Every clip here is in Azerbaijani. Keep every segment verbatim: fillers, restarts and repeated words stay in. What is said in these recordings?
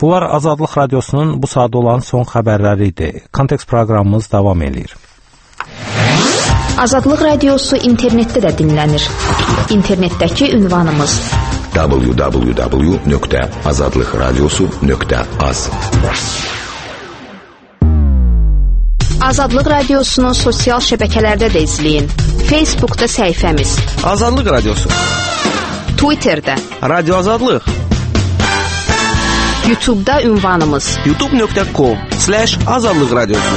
Bunlar Azadlıq Radiosunun bu saat olan son xəbərləri idi. Kontekst proqramımız davam edir. Azadlıq Radiosu internetdə də dinlənir. İnternetdəki ünvanımız w w w nöqtə azadlıq radiosu nöqtə az. Azadlıq Radiosunu sosial şəbəkələrdə də izləyin. Facebookda səhifəmiz Azadlıq Radiosu, Twitterdə Radio Azadlıq, YouTube'da ünvanımız youtube nöqtə com slash azadlıq radiosu.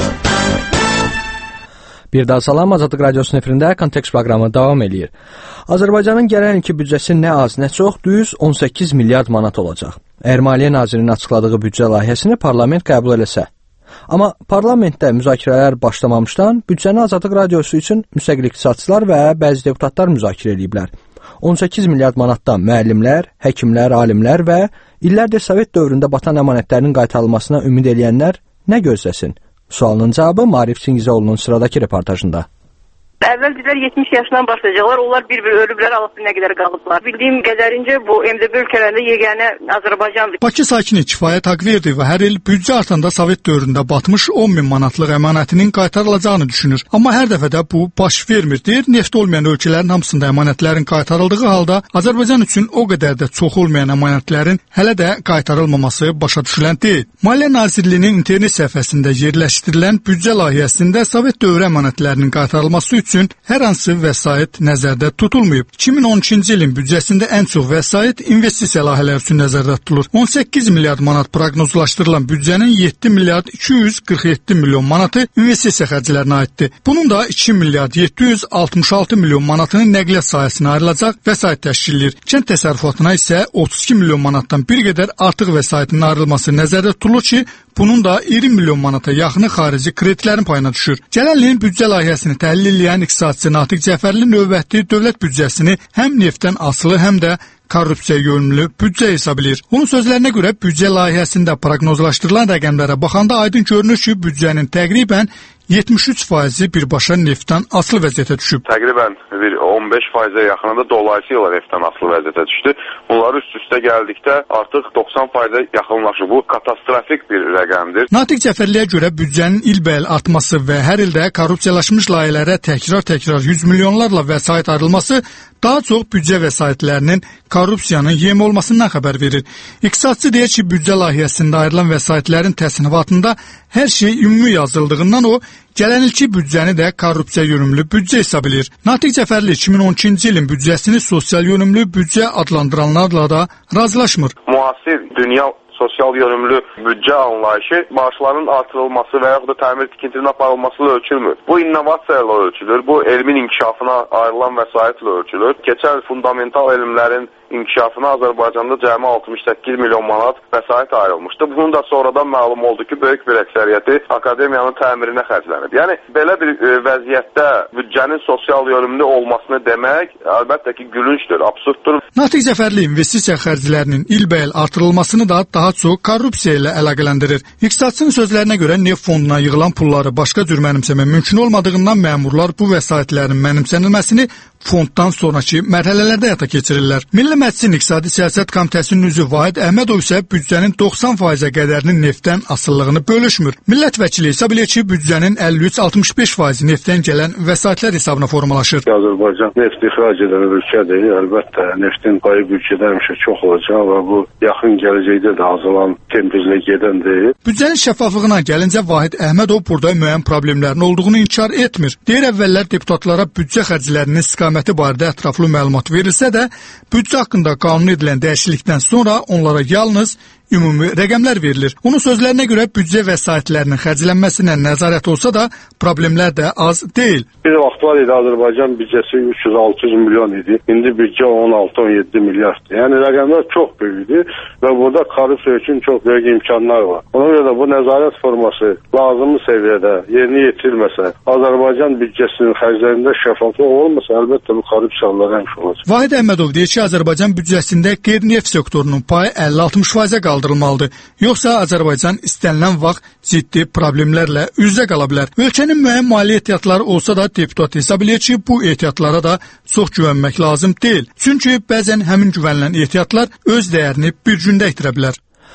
Bir daha salam, Azadlıq Radiosunun efirində Kontekst proqramı davam edir. Azərbaycanın gələn ilki büdcəsi nə az, nə çox, düz on səkkiz milyard manat olacaq. Əgər Maliyyə Nazirinin açıqladığı büdcə layihəsini parlament qəbul eləsə. Amma parlamentdə müzakirələr başlamamışdan büdcəni Azadlıq Radiosu üçün müstəqil iqtisadçılar və bəzi deputatlar müzakirə ediblər. on səkkiz milyard manatdan müəllimlər, həkimlər, alimlər və illərdir Sovet dövründə batan əmanətlərinin qaytarılmasına ümid edənlər nə gözləsin? Sualının cavabı Maarif Çingizoğlu'nun sıradakı reportajında. Əvvəl dedilər yetmiş yaşından başlayacaqlar. Onlar bir-bir ölüblər, Allah nə qədər qalıblar. Bildiyim qədərincə bu M D B ölkələrində yeganə Azərbaycandır. Bakı sakini Kifayət Haqverdiyev hər il büdcə artanda Sovet dövründə batmış on min manatlıq əmanətinin qaytarılacağını düşünür. Amma hər dəfə də bu baş vermir. Deyir, neft olmayan ölkələrin hamısında əmanətlərin qaytarıldığı halda Azərbaycan üçün o qədər də çox olmayan əmanətlərin hələ də qaytarılmaması başa düşülən deyil. Maliyyə Nazirliyinin internet səhifəsində yerləşdirilən büdcə layihəsində Sovet dövrü əmanətlərinin qaytarılması üçün hər hansı vəsait nəzərdə tutulmayıb. iki min on ikinci ilin büdcəsində ən çox vəsait investisiya layihələri üçün nəzərdə tutulur. on səkkiz milyard manat proqnozlaşdırılan büdcənin yeddi milyard iki yüz qırx yeddi milyon manatı investisiya xərclərinə aiddir. Bunun da iki milyard yeddi yüz altmış altı milyon manatının nəqliyyat sahəsinə ayrılacaq vəsait təşkil edir. Kənd təsərrüfatına isə otuz iki milyon manatdan bir qədər artıq vəsaitin ayrılması nəzərdə tutulur ki, bunun da iyirmi milyon manata yaxını xarici kreditlərin payına düşür. Gələn ilin büdcə layihəsini təhlil edən iqtisadçı Natiq Cəfərli növbəti dövlət büdcəsini həm neftdən asılı, həm də korrupsiya yönümlü büdcə hesab edir. Onun sözlərinə görə büdcə layihəsində proqnozlaşdırılan rəqəmlərə baxanda aydın görünür ki, büdcənin təqribən yetmiş üç faizi birbaşa neftdən asılı vəziyyətə düşüb. Təqribən bir on beş faizə yaxınında dolayısıyla neftdən asılı vəziyyətə düşdü. Bunlar üst-üstə gəldikdə artıq doxsan faizə yaxınlaşır. Bu katastrofik bir rəqəmdir. Natiq Cəfərliyə görə büdcənin ilbəil artması və hər ildə korrupsiyalaşmış layihələrə təkrar-təkrar yüz milyonlarla vəsait ayrılması daha çox büdcə vəsaitlərinin korrupsiyanın yem olmasından xəbər verir. İqtisadçı deyir ki, büdcə layihəsində ayrılan vəsaitlərin təsnifatında hər şey ümumi yazıldığından o, gələn ilki büdcəni də korrupsiya yönümlü büdcə hesab edir. Natiq Cəfərli iki min on ikinci ilin büdcəsini sosial yönümlü büdcə adlandıranlarla da razılaşmır. Müasir dünya sosial yönümlü büdcə anlayışı maaşların artırılması və yaxud da təmir tikintinin aparılmasıyla ölçülmür. Bu innovasiya ilə ölçülür, bu elmin inkişafına ayrılan vəsaitlə ölçülür. Keçən fundamental elmlərin inkişafına Azərbaycanda cəmi altmış səkkiz milyon manat vəsait ayrılmışdı. Bunun da sonradan məlum oldu ki, böyük bir əksəriyyəti akademiyanın təmirinə xərclənib. Yəni, belə bir e, vəziyyətdə büdcənin sosial yönümlü olmasını demək, əlbəttə ki, gülüncdür, absurddur. Natiq Cəfərli investisiya xərclərinin ilbəil artırılmasını da daha çox korrupsiya ilə əlaqələndirir. İqtisadçının sözlərinə görə neft fonduna yığılan pulları başqa cür mənimsəmək mümkün olmadığından məmurlar bu vəsaitlərin mənimsənilməsini fonddan sonraki mərhələlərdə həyata keçirirlər. Milli Məclisin İqtisadi Siyasət Komitəsinin üzvü Vahid Əhmədov isə büdcənin doxsan faizə qədərinin neftdən asılılığını bölüşmür. Millət vəkili hesab edir ki, büdcənin əlli üç altmış beş faizi neftdən gələn vəsaitlər hesabına formalaşır. Azərbaycan neft ixrac edən ölkədir. Əlbəttə, neftin payı büdcədə həmişə çox olacaq və bu yaxın gələcəkdə də azalan templə gedən deyil. Büdcənin şəffaflığına gəlincə Vahid Əhmədov burada müəyyən problemlərin olduğunu inkar etmir. Deyir, əvvəllər deputatlara büdcə xərclərinin istiqaməti barədə ətraflı məlumat verilsə də, büdcə haqqında qanun edilən dəyişiklikdən sonra onlara yalnız ümumi rəqəmlər verilir. Onun sözlərinə görə büdcə vəsaitlərinin xərclənməsinə nəzarət olsa da problemlər də az deyil. Bir vaxtlar idi Azərbaycan büdcəsi üç yüz altı yüz milyon idi. İndi büdcə on altı on yeddi milyarddır. Yəni rəqəmlər çox böyükdür və burada korrupsiya üçün çox böyük imkanlar var. Ona görə də bu nəzarət forması lazımlı səviyyədə yerinə yetirilməsə, Azərbaycan büdcəsinin xərclərində şəffaflıq olmasa, əlbəttə bu korrupsiyalar həmişə olacaq. Vahid Əhmədov deyir ki, Azərbaycan büdcəsində qeyri-neft sektorunun payı əlli altmış faizə qaldırılmalıdır. Yoxsa Azərbaycan istənilən vaxt ciddi problemlərlə üz-üzə qala bilər. Ölkənin müəyyən maliyyə ehtiyatları olsa da deputat hesab edir ki, bu ehtiyatlara da çox güvənmək lazım deyil. Çünki bəzən həmin güvənilən ehtiyatlar öz dəyərini bir gündə itirə bilər.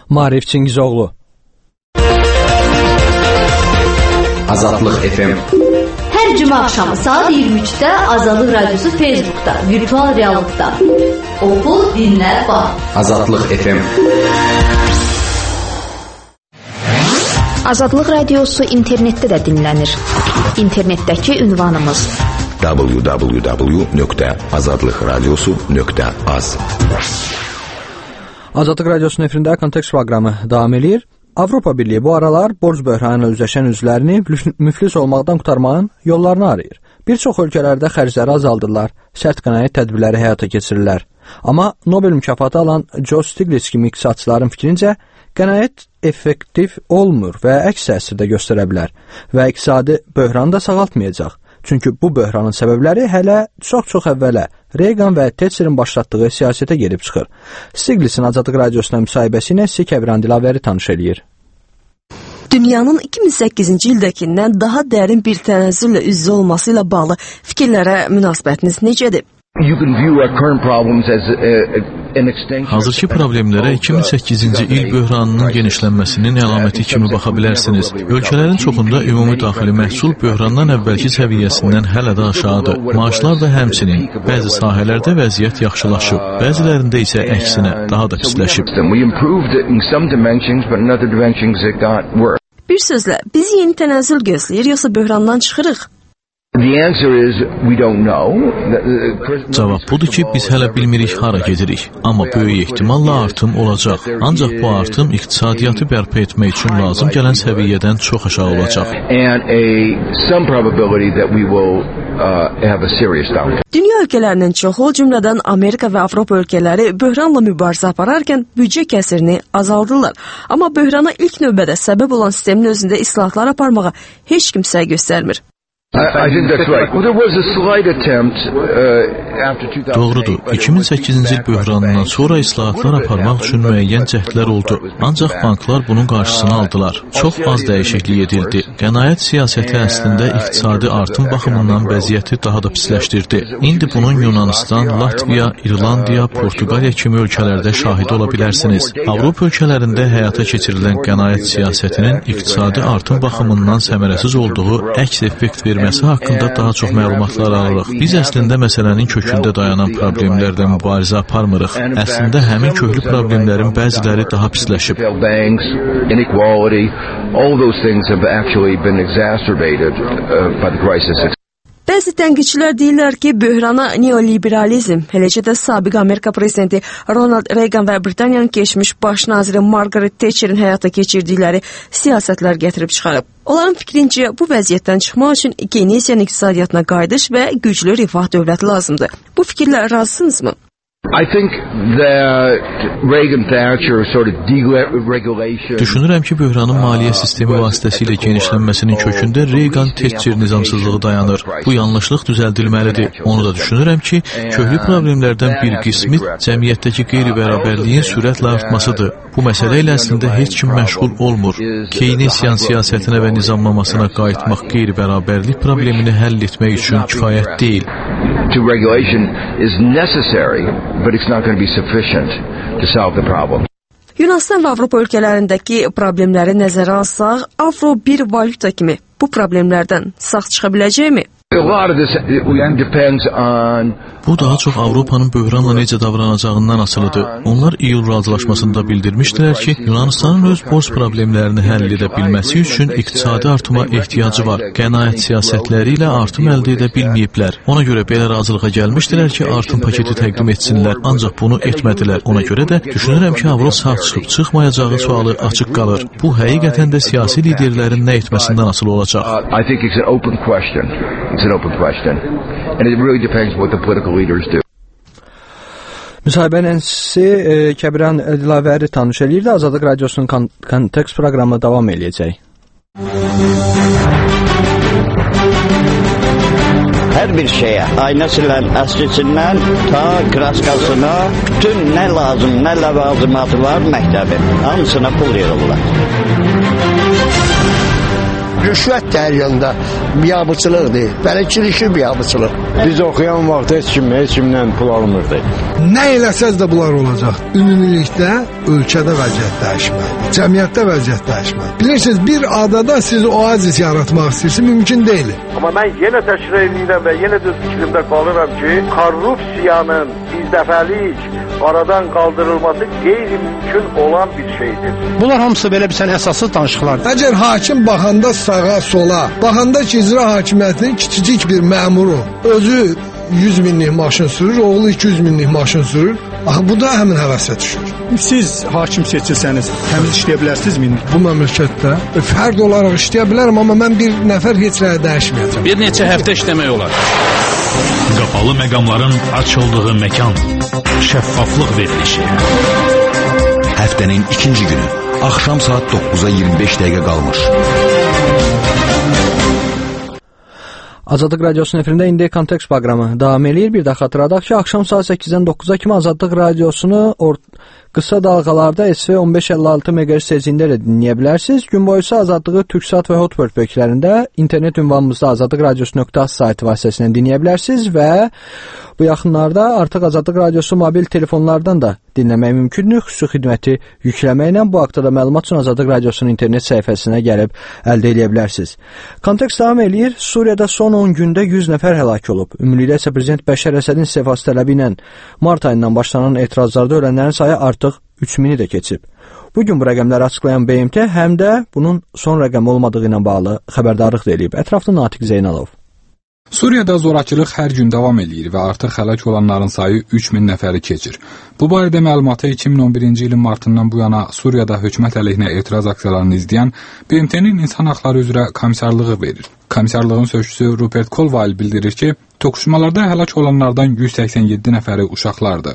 Maarif Çingizoğlu. Azadlıq F M. Hər cümə axşamı saat iyirmi üçdə Azadlıq Radiosu Facebookda, virtual reallıqda. Oxu, dinlə, bax. Azadlıq F M. Azadlıq Radiosu internetdə də dinlənir. İnternetdəki ünvanımız w w w nöqtə azadlıq radiosu nöqtə az. Azadlıq Radiosunun efirində Kontekst proqramı davam edir. Avropa Birliyi bu aralar borc böhranına üzləşən üzvlərini müflis olmaqdan qurtarmağın yollarını arayır. Bir çox ölkələrdə xərcləri azaldırlar, sərt qənaət tədbirləri həyata keçirirlər. Amma Nobel mükafatı alan Joe Stiglitz kimi iqtisadçıların fikrincə, qənaət effektiv olmur və əks təsirdə göstərə bilər və iqtisadi böhranı da sağaltmayacaq. Çünki bu böhranın səbəbləri hələ çox-çox əvvələ Reagan və Thatcherin başlatdığı siyasətə gedib çıxır. Stiglitzin Azadlıq Radiosuna müsahibəsi ilə sizi Kəbran Dilavəri tanış eləyir. Dünyanın iki min səkkizinci ildəkindən daha dərin bir tənəzzüllə üz-üzə olması ilə bağlı fikirlərə münasibətiniz necədir? Hazırki problemlərə iki min səkkizinci il böhranının genişlənməsinin əlaməti kimi baxa bilərsiniz. Ölkələrin çoxunda ümumi daxili məhsul böhrandan əvvəlki səviyyəsindən hələ də aşağıdır. Maaşlar da həmçinin. Bəzi sahələrdə vəziyyət yaxşılaşıb, bəzilərində isə əksinə daha da pisləşib. Bir sözlə, bizi yeni tənəzzül gözləyir, yoxsa böhrandan çıxırıq? Cavab budur ki, biz hələ bilmirik hara gedirik. Amma böyük ehtimalla artım olacaq. Ancaq bu artım iqtisadiyyatı bərpa etmək üçün lazım gələn səviyyədən çox aşağı olacaq. Dünya ölkələrinin çoxu, o cümlədən Amerika və Avropa ölkələri böhranla mübarizə apararkən büdcə kəsirini azaldırlar. Amma böhrana ilk növbədə səbəb olan sistemin özündə islahatlar aparmağa heç kimsə göstərmir. Doğrudur. iki min səkkizinci il böhranından sonra islahatlar aparmaq üçün müəyyən cəhdlər oldu. Ancaq banklar bunun qarşısını aldılar. Çox az dəyişiklik edildi. Qənaət siyasəti əslində iqtisadi artım baxımından vəziyyəti daha da pisləşdirdi. İndi bunun Yunanistan, Latviya, İrlandiya, Portuqaliya kimi ölkələrdə şahidi ola bilərsiniz. Avropa ölkələrində həyata keçirilən qənaət siyasətinin iqtisadi artım baxımından səmərəsiz olduğu əks effekt verir. Verməsi haqqında daha çox məlumatlar alırıq. Biz əslində məsələnin kökündə dayanan problemlərlə mübarizə aparmırıq. Əslində həmin köklü problemlərin bəziləri daha pisləşib. Bəzi tənqidçilər deyirlər ki, böhrana neoliberalizm, eləcə də sabiq Amerika prezidenti Ronald Reagan və Britaniyanın keçmiş baş naziri Margaret Thatcherin həyata keçirdikləri siyasətlər gətirib çıxarıb. Onların fikrincə, bu vəziyyətdən çıxmaq üçün Keynesian iqtisadiyyatına qayıdış və güclü rifah dövləti lazımdır. Bu fikirlə razısınızmı? Düşünürəm ki, böhranın maliyyə sistemi vasitəsilə genişlənməsinin kökündə Reagan-Thatcher nizamsızlığı dayanır. Bu yanlışlıq düzəldilməlidir. Onu da düşünürəm ki, köklü problemlərdən bir qismi cəmiyyətdəki qeyri-bərabərliyin sürətlə artmasıdır. Bu məsələ ilə əslində heç kim məşğul olmur. Keynesian siyasətinə və nizamlamasına qayıtmaq qeyri-bərabərlik problemini həll etmək üçün kifayət deyil. But it's not going to be sufficient to solve the problem. Yunanistan və Avropa ölkələrindəki problemləri nəzərə alsaq, avro bir valyuta kimi bu problemlərdən sağ çıxa biləcəkmi? Bu daha çox Avropanın böhranla necə davranacağından asılıdır. Onlar İyul razılaşmasında bildirmişdilər ki, Yunanistanın öz borc problemlərini həll edə bilməsi üçün iqtisadi artıma ehtiyacı var. Qənaət siyasətləri ilə artım əldə edə bilməyiblər. Ona görə belə razılığa gəlmişdilər ki, artım paketi təqdim etsinlər, ancaq bunu etmədilər. Ona görə də düşünürəm ki, avro sağ çıxıb çıxmayacağı sualı açıq qalır. Bu həqiqətən də siyasi liderlərin nə etməsindən asılı olacaq. It's an open question. And it really depends what the political leaders do. Müsahibənin sizi e, Kəbran Dilavəri tanış eləyirdi. Azadlıq Radiosunun Kontekst proqramı davam eləyəcək. Hər bir şeyə, aynəsindən, əskisindən, ta kraskasına, bütün nə lazım, nə ləvazimatı var məktəbin, hamısına pul yığırlar. rüşvət də hər yanda biabıçılıqdır. Bələdçilik biabıçılıq. Biz oxuyan vaxt heç kim heç kimdən pul almırdı. Nə eləsəz də bunlar olacaq. Ümumilikdə ölkədə vəziyyət dəyişməlidir. Cəmiyyətdə vəziyyət dəyişməlidir. Bilirsiniz, bir adada siz oazis yaratmaq istəyirsiniz, mümkün deyil. Amma mən yenə təkrar edirəm və yenə də fikrimdə qalıram ki, korrupsiyanın birdəfəlik aradan qaldırılması qeyri-mümkün olan bir şeydir. Bunlar hamısı belə bir sən əsassız danışıqlardır. Əgər hakim baxanda sağa, sola, baxanda ki, icra hakimiyyətinin kiçicik bir məmuru özü yüz minlik maşın sürür, oğlu iki yüz minlik maşın sürür. Axı bu da həmin həvəsə düşür. Siz hakim seçilsəniz, təmiz işləyə bilərsinizmi? Bu məmləkətdə fərd olaraq işləyə bilərəm, amma mən bir nəfər heç nəyə dəyişməyəcəm. Bir neçə həftə işləmək olar. Qapalı məqamların açıldığı məkan, şəffaflıq verilişi. Həftənin ikinci günü, axşam saat doqquza iyirmi beş dəqiqə qalmış. Azadlıq Radiosunun efirində indi Kontekst proqramı davam eləyir. Bir də xatırladaq ki, axşam saat səkkizdən doqquza kimi Azadlıq Radiosunu qısa dalğalarda S V on beş əlli altı meqahertz tezliyində də dinləyə bilərsiniz. Gün boyu isə Azadlığı Türksat və Hotbird bölgələrində internet ünvanımızda azadlıq radiosu nöqtə az saytı vasitəsilə dinləyə bilərsiniz və bu yaxınlarda artıq Azadlıq Radiosu mobil telefonlardan da dinləmək mümkündür. Xüsusi xidməti yükləməklə bu haqda da məlumat üçün Azadlıq Radiosunun internet səhifəsinə gəlib əldə edə bilərsiniz. Kontekst davam eləyir. Suriyada son on gündə yüz nəfər həlak olub. Ümumilikdə isə Prezident Bəşər Əsədin istefası tələbi ilə mart ayından başlanan etirazlarda ölənlərin sayı artıq üç mini də keçib. Bugün bu rəqəmləri açıqlayan B M T həm də bunun son rəqəm olmadığı ilə bağlı xəbərdarlıq da edib. Ətraflı Natiq Zeynalov. Suriyada zorakılıq hər gün davam eləyir və artıq həlak olanların sayı üç min nəfəri keçir. Bu barədə məlumatı iki min on birinci ilin martından bu yana Suriyada hökumət əleyhinə etiraz aksiyalarını izləyən B M T'nin insan haqları üzrə komissarlığı verir. Komissarlığın sözçüsü Rupert Colville bildirir ki, toqquşmalarda həlak olanlardan yüz səksən yeddi nəfəri uşaqlardır.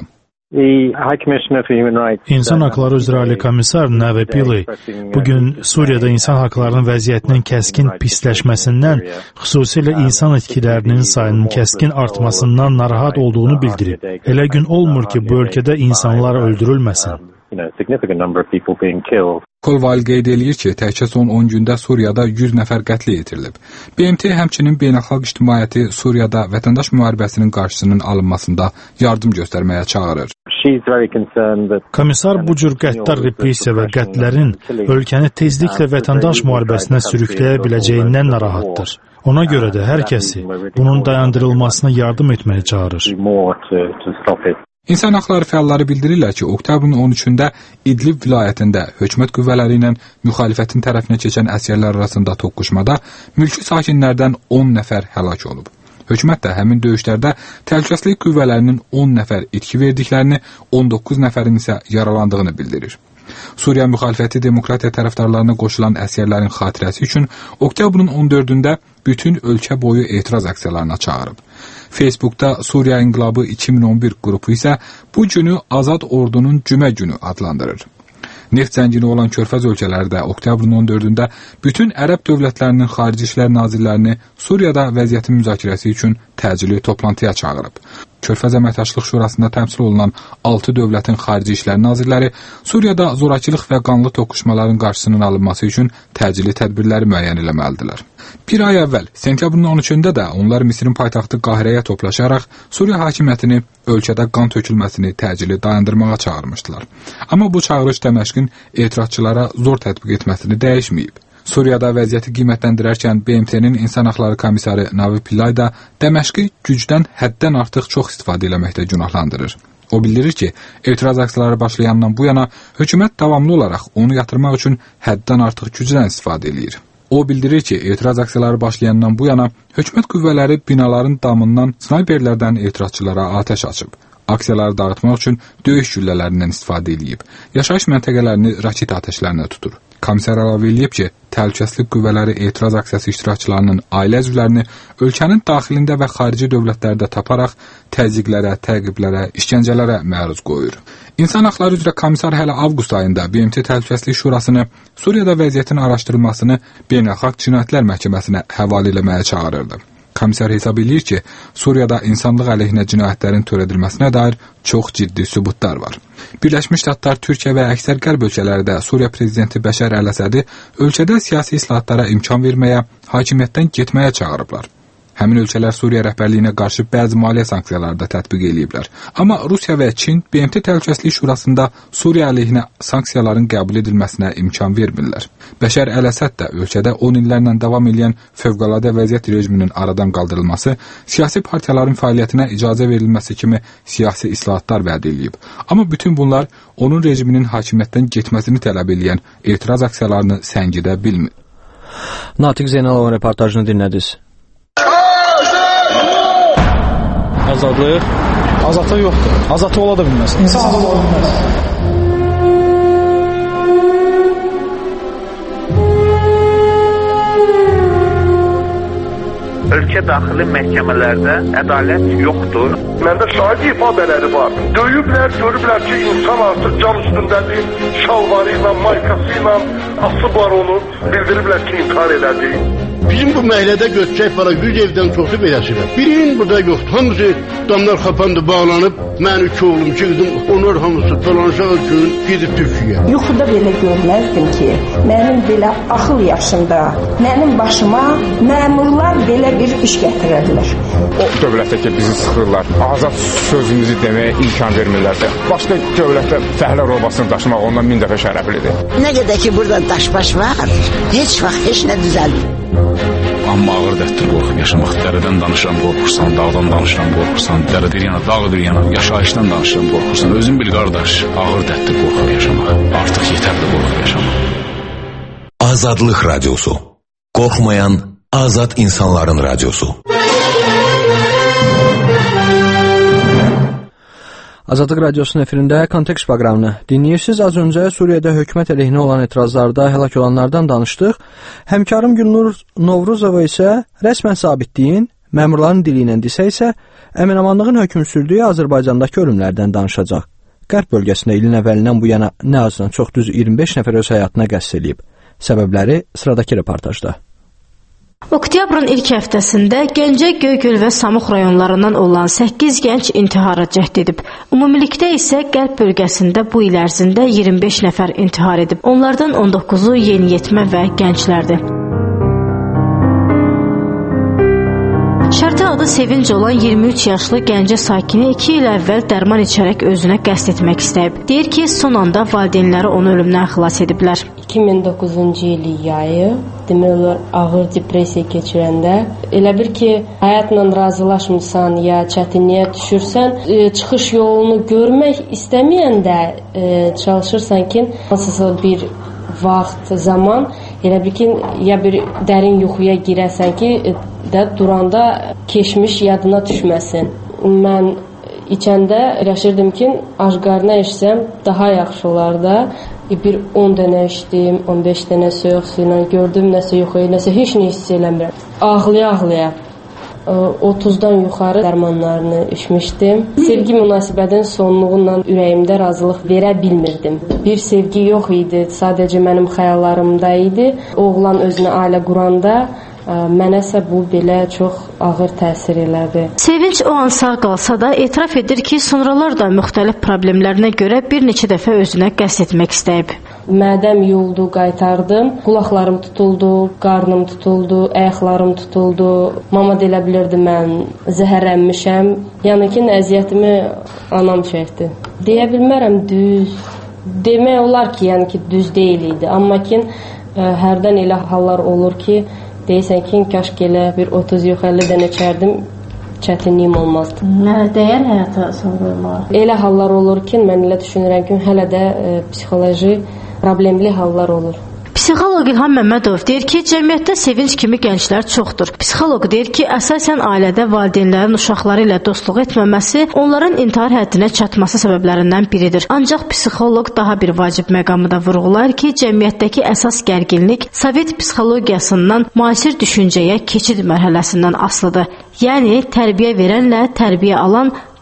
İnsan haqları üzrə Ali Komissar Navi Pillay bugün Suriyada insan haqlarının vəziyyətinin kəskin pisləşməsindən, xüsusilə insan itkilərinin sayının kəskin artmasından narahat olduğunu bildirib. Elə gün olmur ki, bu ölkədə insanlar öldürülməsin. Colville qeyd eləyir ki, təkcə son on gündə Suriyada yüz nəfər qətlə yetirilib. B M T həmçinin beynəlxalq ictimaiyyəti Suriyada vətəndaş müharibəsinin qarşısının alınmasında yardım göstərməyə çağırır. Komissar bu cür qəddar repressiya və qətlərin ölkəni tezliklə vətəndaş müharibəsinə sürükləyə biləcəyindən narahatdır. Ona görə də hər kəsi bunun dayandırılmasına yardım etməyə çağırır. İnsan haqları fəalları bildirirlər ki, oktyabrın on üçündə İdlib vilayətində hökumət qüvvələri ilə müxalifətin tərəfinə keçən əsgərlər arasında toqquşmada mülki sakinlərdən on nəfər həlak olub. Hökumət də həmin döyüşlərdə təhlükəsizlik qüvvələrinin on nəfər itki verdiklərini, on doqquz nəfərin isə yaralandığını bildirir. Suriya müxalifəti demokratiya tərəfdarlarına qoşulan əsgərlərin xatirəsi üçün oktyabrın on dördündə bütün ölkə boyu etiraz aksiyalarına çağırıb. Facebookda Suriya İnqilabı iki min on bir qrupu isə bu günü Azad Ordunun Cümə günü adlandırır. Neft zəngini olan Körfəz ölkələri də oktyabrın on dördündə bütün ərəb dövlətlərinin xarici işlər nazirlərini Suriyada vəziyyətin müzakirəsi üçün təcili toplantıya çağırıb. Körfəz Əməkdaşlıq Şurasında təmsil olunan altı dövlətin xarici işlər nazirləri Suriyada zorakılıq və qanlı toqquşmaların qarşısının alınması üçün təcili tədbirləri müəyyən eləməlidirlər. Bir ay əvvəl, sentyabrın on üçündə də onlar Misirin paytaxtı Qahirəyə toplaşaraq Suriya hakimiyyətini ölkədə qan tökülməsini təcili dayandırmağa çağırmışdılar. Amma bu çağırış Dəməşqin etirazçılara zor tətbiq etməsini dəyişməyib. Suriyada vəziyyəti qiymətləndirərkən B M T'nin İnsan Haqları Komissarı Navi Pillay da Dəməşqi gücdən həddən artıq çox istifadə eləməkdə günahlandırır. O bildirir ki, etiraz aksiyaları başlayandan bu yana hökumət davamlı olaraq onu yatırmaq üçün həddən artıq gücdən istifadə eləyir. O bildirir ki, etiraz aksiyaları başlayandan bu yana hökumət qüvvələri binaların damından snayperlərdən etirazçılara atəş açıb. Aksiyaları dağıtmaq üçün döyüş güllələrindən istifadə edib. Yaşayış məntəqələrini raket atəşlərinə tutur. Komissar əlavə edib ki, təhlükəsizlik qüvvələri etiraz aksiyası iştirakçılarının ailə üzvlərini ölkənin daxilində və xarici dövlətlərdə taparaq təzyiqlərə, təqiblərə, işgəncələrə məruz qoyur. İnsan haqları üzrə komissar hələ avqust ayında B M T Təhlükəsizlik Şurasını Suriyada vəziyyətin araşdırılmasını Beynəlxalq Cinayətlər Məhkəməsinə həvalə eləməyə çağırırdı. Komissar hesab edir ki, Suriyada insanlıq əleyhinə cinayətlərin törədilməsinə dair çox ciddi sübutlar var. Birləşmiş Ştatlar, Türkiyə və əksər qərb ölkələri də Suriya prezidenti Bəşər Əl-Əsədi ölkədə siyasi islahatlara imkan verməyə, hakimiyyətdən getməyə çağırıblar. Həmin ölkələr Suriya rəhbərliyinə qarşı bəzi maliyyə sanksiyaları da tətbiq ediblər. Amma Rusiya və Çin B M T Təhlükəsizlik Şurasında Suriya əleyhinə sanksiyaların qəbul edilməsinə imkan vermirlər. Bəşər Əl-Əsəd də ölkədə on illərlə davam edən fövqəladə vəziyyət rejiminin aradan qaldırılması, siyasi partiyaların fəaliyyətinə icazə verilməsi kimi siyasi islahatlar vəd edilib. Amma bütün bunlar onun rejiminin hakimiyyətdən getməsini tələb edən etiraz aksiyalarını səngidə bilmir. Natiq Zeynalovun reportajını dinlədiniz. Azadlıq, azadlıq yoxdur. Azadlıq ola da bilməz. İnsan azad ola bilməz. Ölkə daxili məhkəmələrdə ədalət yoxdur. Məndə şahid ifadələri var. Döyüblər, görüblər ki, insan artıq cam üstündədir, şalvarı ilə, maykası ilə asıblar onu, bildiriblər ki, intihar elədi. Bizim bu məhəllədə götürək var, yüz evdən çoxu beləsidir. Birinin burada yoxdur. Hamısı damlar xapandı, bağlanıb. Mən iki oğlum, iki qızım, onlar hamısı dolanışağı üçün gedib Türkiyəyə. Yuxuda belə görməzdim ki, mənim belə axıl yaşında, mənim başıma məmurlar belə bir iş gətirərlər. O dövlətdə ki, bizi sıxırlar, azad sözümüzü deməyə imkan vermirlər. Başqa dövlətdə fəhlər obasını daşımaq ondan min dəfə şərəflidir. Nə qədər ki, burada daş-baş var, heç vaxt heç nə düzəlmir. Amma ağır dətdir qorxub yaşamaq. Dərədən danışıram, qorxursan, dağdan danışıram, qorxursan, dərə bir yana, dağ bir yana, yaşayışdan danışıram, qorxursan. Özün bil, qardaş, ağır dətdir qorxub yaşamaq. Artıq yetərli qorxub yaşamaq. Azadlıq Radyosu. Qorxmayan azad insanların radyosu. Azadlıq Radyosu'nun efirində Kontekst proqramını dinləyirsiniz. Az öncə Suriyada hökumət əleyhinə olan etirazlarda həlak olanlardan danışdıq. Həmkarım Gülnur Novruzova isə rəsmən sabitliyin, məmurların dili ilə desə isə əmin-amanlığın hökm sürdüyü Azərbaycandakı ölümlərdən danışacaq. Qərb bölgəsində ilin əvvəlindən bu yana nə azından çox düz iyirmi beş nəfər öz həyatına qəsd edib. Səbəbləri sıradakı reportajda. Oktyabrın ilk həftəsində Gəncə, Göygöl və Samux rayonlarından olan səkkiz gənc intihara cəhd edib. Ümumilikdə isə Qərb bölgəsində bu il ərzində iyirmi beş nəfər intihar edib. Onlardan on doqquzu yeniyetmə və gənclərdir. Şərti adı Sevinc olan iyirmi üç yaşlı Gəncə sakini iki il əvvəl dərman içərək özünə qəsd etmək istəyib. Deyir ki, son anda valideynləri onu ölümdən xilas ediblər. iki min doqquzuncu il yayı, demək olar ağır depressiya keçirəndə, elə bir ki, həyatla razılaşmırsan ya çətinliyə düşürsən, çıxış yolunu görmək istəməyəndə çalışırsan ki, hansısa bir vaxt, zaman, elə bir ki, ya bir dərin yuxuya girəsən ki, də duranda keçmiş yadına düşməsin. Mən içəndə eləşirdim ki, aşqarına içsəm daha yaxşı olar da. Bir on dənə içdim, on beş dənə soyuq suyla gördüm, nəsə yuxuya, nəsə heç nə hiss eləmirəm. Ağlaya-ağlaya otuzdan yuxarı dərmanlarını içmişdim. Sevgi münasibətinin sonluğundan ürəyimdə razılıq verə bilmirdim. Bir sevgi yox idi, sadəcə mənim xəyallarımda idi. Oğlan özünə ailə quranda mənəsə bu belə çox ağır təsir elədi. Sevinç o an sağ qalsa da etiraf edir ki, sonralar da müxtəlif problemlərinə görə bir neçə dəfə özünə qəsd etmək istəyib. Mədəm yoldu, qaytardım, qulaqlarım tutuldu, qarnım tutuldu, ayaqlarım tutuldu. Mama deyə bilirdi mən zəhərlənmişəm. Yəni ki, əziyyətimi anam çəkdi. Deyə bilmərəm düz. Demək olar ki, yəni ki, düz deyil idi. Amma ki, hərdən elə hallar olur ki, deyirsən ki, kaşk elə bir otuz yox əlli dənə içərdim, çətinliyim olmazdı. Nə dəyər həyata sonralar? Elə hallar olur ki, mən elə düşünürəm ki, hələ də e, psixoloji problemli hallar olur. Psixoloq İlham Məmmədov deyir ki, cəmiyyətdə sevinç kimi gənclər çoxdur. Psixoloq deyir ki, əsasən ailədə valideynlərin uşaqları ilə dostluq etməməsi onların intihar həddinə çatması səbəblərindən biridir. Ancaq psixoloq daha bir vacib məqamı da vurğulayır ki, cəmiyyətdəki əsas gərginlik Sovet psixologiyasından müasir düşüncəyə keçid mərhələsindən asılıdır. Yəni, tərbiyə verənlə tərbiyə alan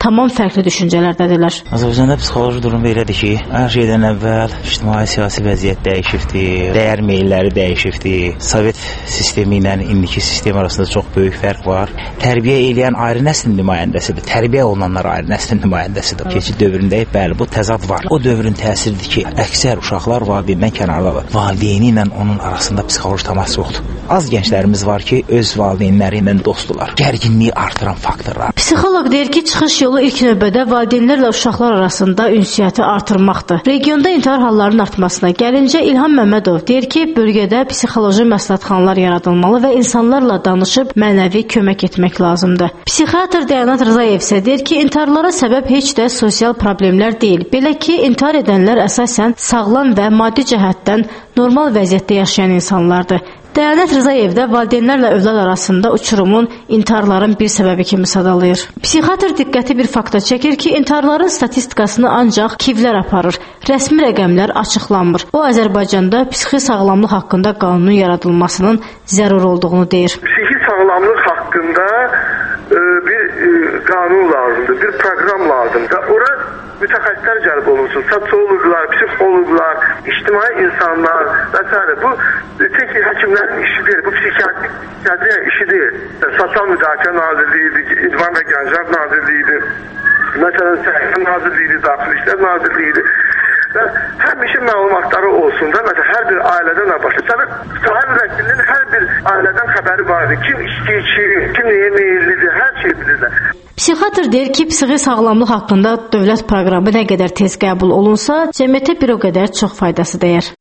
tamam fərqli düşüncələrdədirlər. Azərbaycanda psixoloji durum belədir ki, hər şeydən əvvəl ictimai siyasi vəziyyət dəyişibdir, dəyər meylləri dəyişibdir. Sovet sistemi ilə indiki sistem arasında çox böyük fərq var. Tərbiyə eləyən ayrı nəslin nümayəndəsidir, tərbiyə olunanlar ayrı nəslin nümayəndəsidir. Keçid dövründə bəli bu təzad var. O dövrün təsiridir ki, əksər uşaqlar valideyndən kənardadır. Valideyni ilə onun arasında psixoloji təmas yoxdur. Az gənclərimiz var ki, öz valideynləri ilə dostdular. Gərginliyi artıran faktorlar. Psixoloq deyir ki, çıxış yolu ilk növbədə valideynlərlə uşaqlar arasında ünsiyyəti artırmaqdır. Regionda intihar hallarının artmasına gəlincə İlham Məmmədov deyir ki, bölgədə psixoloji məsləhətxanalar yaradılmalı və insanlarla danışıb mənəvi kömək etmək lazımdır. Psixiatr Dəyanət Rzayev isə deyir ki, intiharlara səbəb heç də sosial problemlər deyil. Belə ki, intihar edənlər əsasən sağlam və maddi cəhətdən normal vəziyyətdə yaşayan insanlardır. Dəyanət Rzayev də valideynlərlə övlad arasında uçurumun intiharların bir səbəbi kimi sadalayır. Psixiatr diqqəti bir fakta çəkir ki, intiharların statistikasını ancaq kivlər aparır. Rəsmi rəqəmlər açıqlanmır. O, Azərbaycanda psixi sağlamlıq haqqında qanunun yaradılmasının zəruri olduğunu deyir. Psixi sağlamlıq haqqında e, bir e, qanun lazımdır, bir proqram lazımdır. Ora mütəxəssislər cəlb olunsun, sosioloqlar, psixoloqlar, ictimai insanlar və s. Bu tek həkimlərin işi deyil, bu psixiatriya işi deyil. Sosial Müdafiə Nazirliyidir, İdman və Gənclər Nazirliyidir, məsələn, Səhiyyə Nazirliyidir, Daxili İşlər Nazirliyidir. Və həmişə məlumatları olsun da, məsələn, hər bir ailədən nə başlayır. Səbəb, sahə müvəkkilinin hər bir ailədən xəbəri vardır. Kim işçi, kim nəyə meyillidir, hər şey bilirlər. Psixiatr deyir ki, psixi sağlamlıq haqqında dövlət proqramı nə qədər tez qəbul olunsa, cəmiyyətə bir o qədər çox faydası dəyər.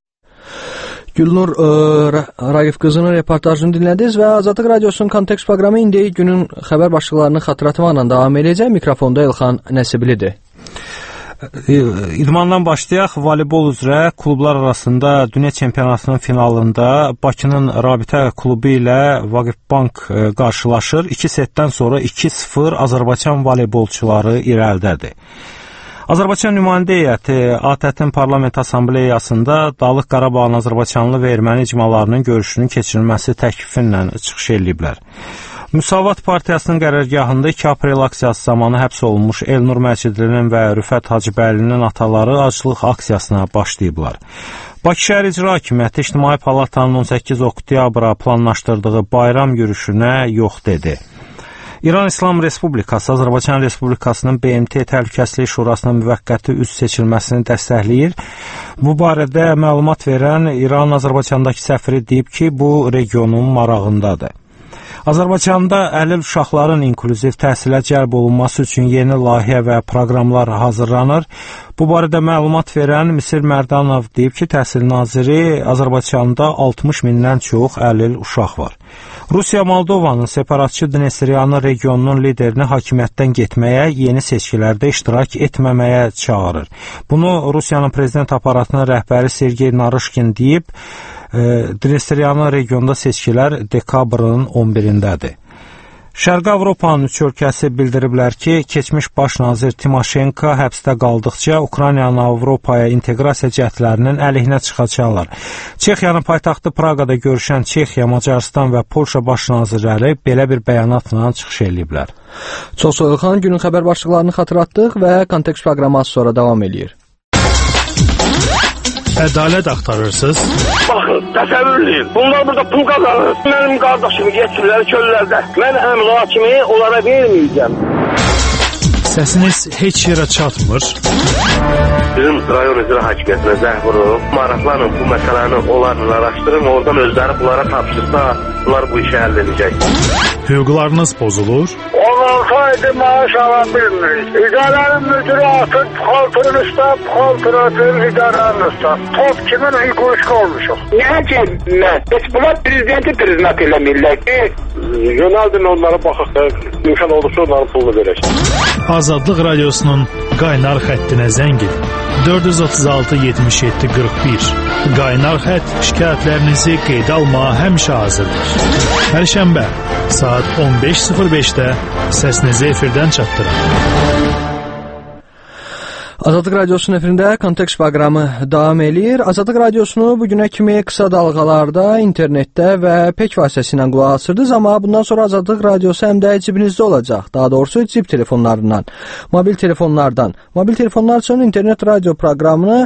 Gülnur Raqif qızının reportajını dinlədiniz və Azadlıq Radiosunun Kontekst proqramı indi günün xəbər başlıqlarını xatırlatmaqla davam edəcək. Mikrofonda İlxan Nəsiblidir. İdmandan başlayaq. Voleybol üzrə klublar arasında dünya çempionatının finalında Bakının Rabitə klubu ilə Vaqifbank qarşılaşır. İki setdən sonra iki sıfır Azərbaycan voleybolçuları irəlidədir. Azərbaycan nümayəndə heyəti A T T-in Parlament Assambleyasında Dağlıq Qarabağın Azərbaycanlı və erməni icmalarının görüşünün keçirilməsi təklifinlə çıxış ediblər. Müsavat Partiyasının qərargahında iki aprel aksiyası zamanı həbs olunmuş Elnur Məcidlinin və Rüfət Hacıbəylinin ataları aclıq aksiyasına başlayıblar. Bakı şəhər İcra Hakimiyyəti İctimai Palatanın on səkkiz oktyabra planlaşdırdığı bayram yürüşünə yox dedi. İran İslam Respublikası Azərbaycan Respublikasının B M T Təhlükəsizlik Şurasının müvəqqəti üzv seçilməsini dəstəkləyir. Bu barədə məlumat verən İran Azərbaycandakı səfiri deyib ki, bu regionun marağındadır. Azərbaycanda əlil uşaqların inklüziv təhsilə cəlb olunması üçün yeni layihə və proqramlar hazırlanır. Bu barədə məlumat verən Misir Mərdanov deyib ki, Təhsil Naziri Azərbaycanda altmış mindən çox əlil uşaq var. Rusiya Moldovanın separatçı Dnestryanı regionunun liderini hakimiyyətdən getməyə, yeni seçkilərdə iştirak etməməyə çağırır. Bunu Rusiyanın prezident aparatının rəhbəri Sergey Narışkin deyib. Dnestryanı regionda seçkilər dekabrın on birindədir. Şərqi Avropanın üç ölkəsi bildiriblər ki, keçmiş baş nazir Timoşenko həbsdə qaldıqca Ukraynanın Avropaya inteqrasiya cəhdlərinin əleyhinə çıxacaqlar. Çexiyanın paytaxtı Praqada görüşən Çexiya, Macarıstan və Polşa baş nazirləri belə bir bəyanatla çıxış ediblər. Çox sağ olun, günün xəbər başlıqlarını xatırlatdıq və kontekst proqramı sonra davam edir. Ədalət axtarırsınız? Baxın, təsəvvür edin. Bunlar burada pul qazanır. Mənim qardaşımı getirlər çöllərdə. Mən əmri hakimi onlara verməyəcəm. Səsiniz heç yerə çatmır. Bizim rayon icra hakimiyyətinə zəng vurub, maraqlanın bu məsələni onlarla araşdırın, oradan özləri bunlara tapşırsa, bunlar bu işi həll edəcək. Hüquqlarınız pozulur. on altı aydır maaş ala bilmirik. İdarənin müdürü atır, xaltırın üstə, xaltır atır, idarənin üstə. Top kimin hüquq olmuşuq. Niyə ki, heç bunlar prezidenti prezident eləmirlər ki, yönəldin onlara baxaq da, imkan olursa onların pulunu verək. Azadlıq Radiosunun qaynar xəttinə zəng edin. dörd yüz otuz altı yetmiş yeddi qırx bir. Qaynar xətt şikayətlərinizi qeydə almağa həmişə hazırdır. Hər şənbə saat on beş sıfır beşdə səsinizi efirdən çatdırın. Azadlıq Radiosunun efirində Kontekst proqramı davam eləyir. Azadlıq Radiosunu bugünə kimi qısa dalğalarda, internetdə və pek vasitəsilə qulaq asırdınız, amma bundan sonra Azadlıq Radiosu həm də cibinizdə olacaq. Daha doğrusu cib telefonlarından, mobil telefonlardan. Mobil telefonlar üçün internet radio proqramını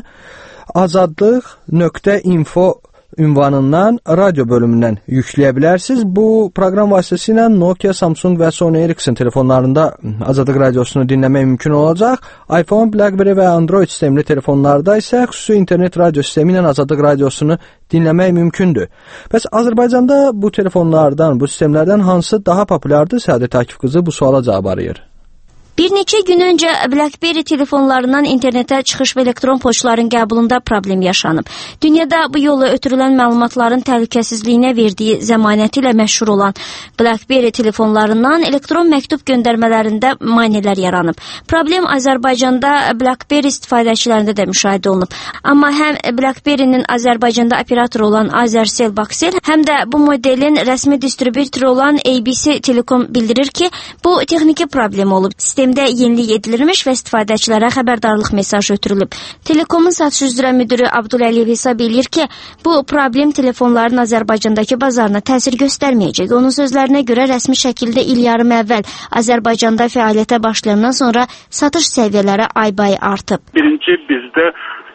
azadlıq nöqtə info ünvanından radio bölümündən yükləyə bilərsiniz. Bu proqram vasitəsilə Nokia, Samsung və Sony Ericsson telefonlarında Azadlıq Radiosunu dinləmək mümkün olacaq. iPhone, BlackBerry və Android sistemli telefonlarda isə xüsusi internet radio sistemi ilə Azadlıq Radiosunu dinləmək mümkündür. Bəs Azərbaycanda bu telefonlardan, bu sistemlərdən hansı daha populyardır? Səadət Akif qızı bu suala cavab arayır. Bir neçə gün öncə BlackBerry telefonlarından internetə çıxış və elektron poçtların qəbulunda problem yaşanıb. Dünyada bu yolla ötürülən məlumatların təhlükəsizliyinə verdiyi zəmanəti ilə məşhur olan BlackBerry telefonlarından elektron məktub göndərmələrində maneələr yaranıb. Problem Azərbaycanda BlackBerry istifadəçilərində də müşahidə olunub. Amma həm BlackBerry-nin Azərbaycanda operatoru olan Azercell Baxcell, həm də bu modelin rəsmi distributoru olan A B C Telekom bildirir ki, bu texniki problem olub. Sistemdə yenilik edilirmiş və istifadəçilərə xəbərdarlıq mesajı ötürülüb. Telekomun satış üzrə müdürü Abdüləliyev hesab edir ki, bu problem telefonların Azərbaycandakı bazarına təsir göstərməyəcək. Onun sözlərinə görə rəsmi şəkildə il yarım əvvəl Azərbaycanda fəaliyyətə başlayandan sonra satış səviyyələri ay-bay artıb. Birinci bizdə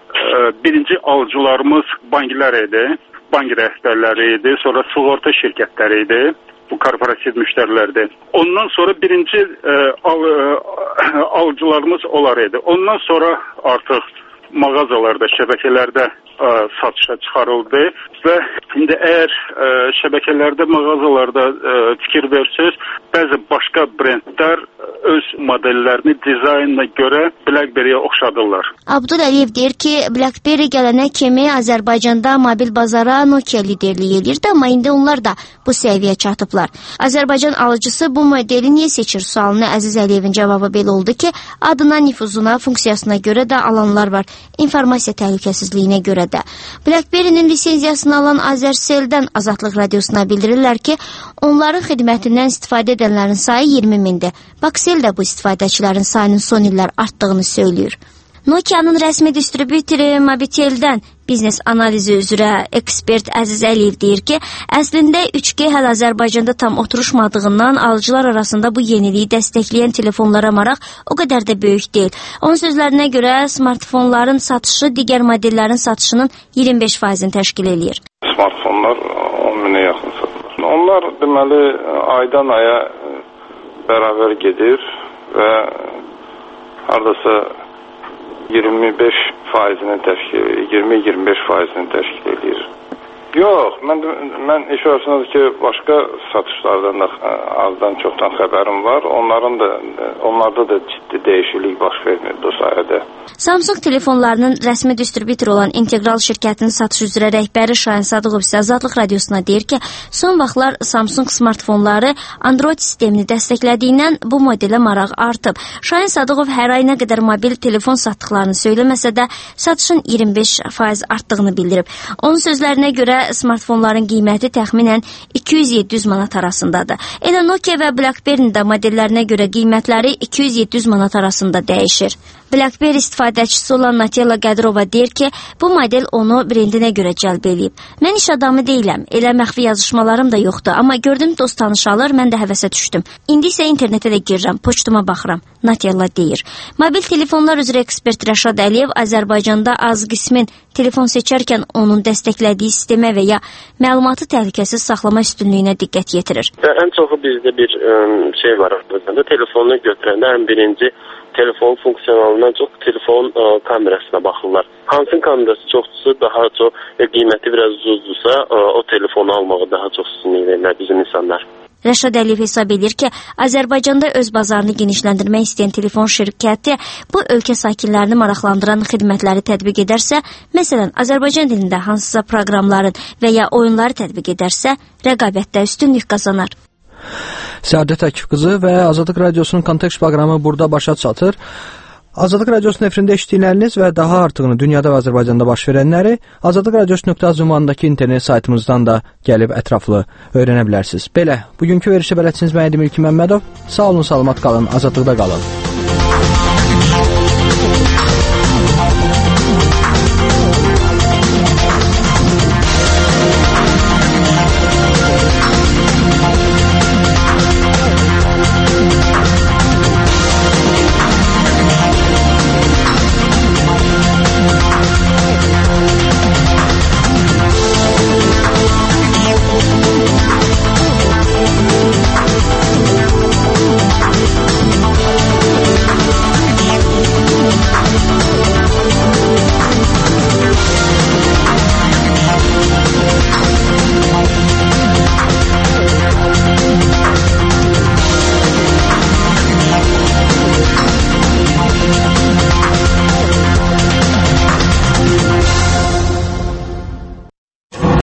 e, birinci alıcılarımız banklar idi, bank rəhbərləri idi, sonra sığorta şirkətləri idi. Bu korporativ müştərilərdir. Ondan sonra birinci e, al, e, alıcılarımız onlar idi. Ondan sonra artıq mağazalarda, şəbəkələrdə e, satışa çıxarıldı və indi əgər e, şəbəkələrdə, mağazalarda e, fikir versiniz, bəzi başqa brendlər öz modellərini dizaynına görə BlackBerry-yə oxşadırlar. Abdüləliyev deyir ki, BlackBerry gələnə kimi Azərbaycanda mobil bazara Nokia liderlik edirdi, amma indi onlar da bu səviyyə çatıblar. Azərbaycan alıcısı bu modeli niyə seçir sualına Əziz Əliyevin cavabı belə oldu ki, adına, nüfuzuna, funksiyasına görə də alanlar var, informasiya təhlükəsizliyinə görə də. BlackBerry-nin lisenziyasını alan Azercell-dən Azadlıq Radiosuna bildirirlər ki, onların xidmətindən istifadə edənlərin sayı iyirmi mindir. Baxcell də bu istifadəçilərin sayının son illər artdığını söylüyor. Nokia'nın rəsmi distributoru Mobitel-dən biznes analizi üzrə ekspert Əziz Əliyev deyir ki, əslində üç G hələ Azərbaycanda tam oturuşmadığından alıcılar arasında bu yeniliyi dəstəkləyən telefonlara maraq o qədər də böyük deyil. Onun sözlərinə görə smartfonların satışı digər modellərin satışının iyirmi beş faizini təşkil edir. Smartfonlar on minə yaxın satılır. Onlar deməli aydan aya bərabər gedir və hardasa iyirmi beş faizini təşkil edir, iyirmi iyirmi beş faizini təşkil edir. Yox, mən mən iş arasındadır ki, başqa satışlardan da azdan çoxdan xəbərim var. Onların da onlarda da ciddi dəyişiklik baş vermir bu sayədə. Samsung telefonlarının rəsmi distributoru olan İntegral şirkətinin satış üzrə rəhbəri Şahin Sadıqov isə Azadlıq Radiosuna deyir ki, son vaxtlar Samsung smartfonları Android sistemini dəstəklədiyindən bu modelə maraq artıb. Şahin Sadıqov hər ay nə qədər mobil telefon satdıqlarını söyləməsə də satışın iyirmi beş faiz artdığını bildirib. Onun sözlərinə görə smartfonların qiyməti təxminən iki yüz yeddi yüz manat arasındadır. Elə Nokia və BlackBerry-nin də modellərinə görə qiymətləri iki yüz yeddi yüz manat arasında dəyişir. BlackBerry istifadəçisi olan Natella Qədirova deyir ki, bu model onu brendinə görə cəlb eləyib. Mən iş adamı deyiləm, elə məxfi yazışmalarım da yoxdur, amma gördüm dost tanış alır, mən də həvəsə düşdüm. İndi isə internetə də girirəm, poçtuma baxıram, Natella deyir. Mobil telefonlar üzrə ekspert Rəşad Əliyev Azərbaycanda az qismin telefon seçərkən onun dəstəklədiyi sistemə və ya məlumatı təhlükəsiz saxlama üstünlüyünə diqqət yetirir. Ən çoxu bizdə bir ə, şey var, telefonu götürəndə ən birinci telefon funksiyonalından çox telefon ə, kamerasına baxırlar. Hansın kamerası çoxdursa, daha çox və qiyməti biraz ucuzdursa, ə, o telefonu almağı daha çox üstünlük verirlər bizim insanlar. Rəşad Əliyev hesab edir ki, Azərbaycanda öz bazarını genişləndirmək istəyən telefon şirkəti bu ölkə sakinlərini maraqlandıran xidmətləri tətbiq edərsə, məsələn, Azərbaycan dilində hansısa proqramların və ya oyunları tətbiq edərsə, rəqabətdə üstünlük qazanar. Səadət Akif qızı və Azadlıq Radiosunun Kontekst proqramı burada başa çatır. Azadlıq Radiosunun efirində eşitdikləriniz və daha artığını dünyada və Azərbaycanda baş verənləri azadlıq radiosu nöqtə az ünvanındakı internet saytımızdan da gəlib ətraflı öyrənə bilərsiniz. Belə, bugünkü verişə bələdçiniz mən Edim İlki Məmmədov. Sağ olun, salamat qalın, azadlıqda qalın.